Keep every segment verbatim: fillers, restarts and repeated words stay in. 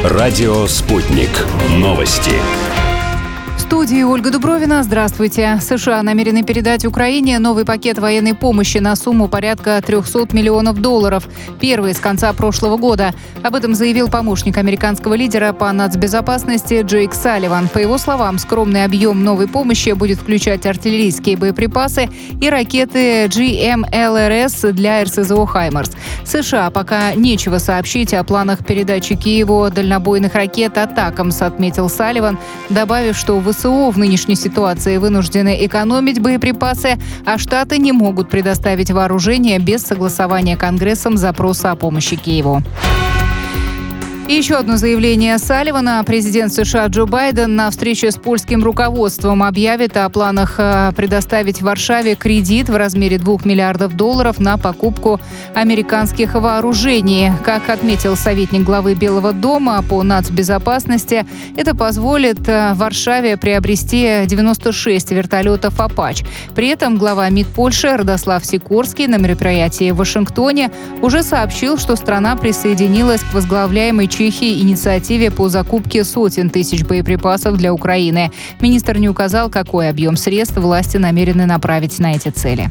Радио «Спутник». Новости. В студии Ольга Дубровина. Здравствуйте. США намерены передать Украине новый пакет военной помощи на сумму порядка триста миллионов долларов. Первый с конца прошлого года. Об этом заявил помощник американского лидера по нацбезопасности Джейк Салливан. По его словам, скромный объем новой помощи будет включать артиллерийские боеприпасы и ракеты джи эм эл эр эс для эр эс зэ о «Хаймарс». США пока нечего сообщить о планах передачи Киеву дальнобойных ракет «Атакамс», отметил Салливан, добавив, что в ВСУ в нынешней ситуации вынуждены экономить боеприпасы, а Штаты не могут предоставить вооружение без согласования Конгрессом запроса о помощи Киеву. И еще одно заявление Салливана. Президент США Джо Байден на встрече с польским руководством объявит о планах предоставить Варшаве кредит в размере двух миллиардов долларов на покупку американских вооружений. Как отметил советник главы Белого дома по нацбезопасности, это позволит Варшаве приобрести девяносто шесть вертолетов «Апач». При этом глава МИД Польши Радослав Сикорский на мероприятии в Вашингтоне уже сообщил, что страна присоединилась к возглавляемой Чехии инициативе по закупке сотен тысяч боеприпасов для Украины. Министр не указал, какой объем средств власти намерены направить на эти цели.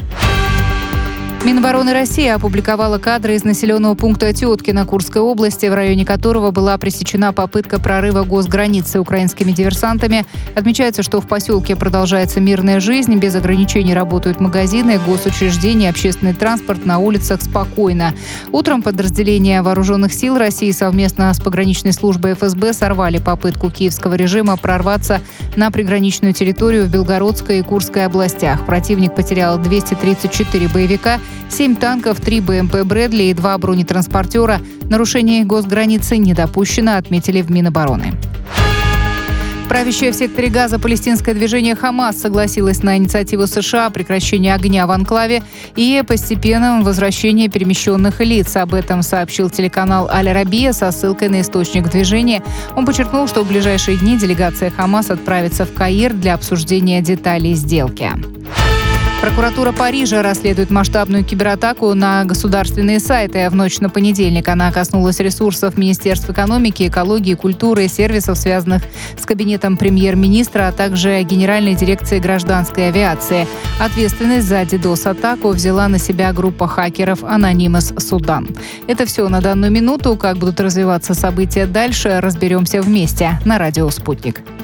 Минобороны России опубликовала кадры из населенного пункта Теткино Курской области, в районе которого была пресечена попытка прорыва госграницы украинскими диверсантами. Отмечается, что в поселке продолжается мирная жизнь, без ограничений работают магазины, госучреждения, общественный транспорт, на улицах спокойно. Утром подразделения вооруженных сил России совместно с пограничной службой эф эс бэ сорвали попытку киевского режима прорваться на приграничную территорию в Белгородской и Курской областях. Противник потерял двести тридцать четыре боевика, семь танков, три бэ эм пэ «Брэдли» и два бронетранспортера. Нарушение госграницы не допущено, отметили в Минобороны. Правящее в секторе Газа палестинское движение «Хамас» согласилось на инициативу США о прекращении огня в анклаве и постепенном возвращении перемещенных лиц. Об этом сообщил телеканал «Аль-Арабия» со ссылкой на источник движения. Он подчеркнул, что в ближайшие дни делегация «Хамас» отправится в Каир для обсуждения деталей сделки. Прокуратура Парижа расследует масштабную кибератаку на государственные сайты. В ночь на понедельник она коснулась ресурсов Министерств экономики, экологии, культуры и сервисов, связанных с кабинетом премьер-министра, а также Генеральной дирекции гражданской авиации. Ответственность за дидос-атаку взяла на себя группа хакеров Anonymous Судан. Это все на данную минуту. Как будут развиваться события дальше, разберемся вместе на радио «Спутник».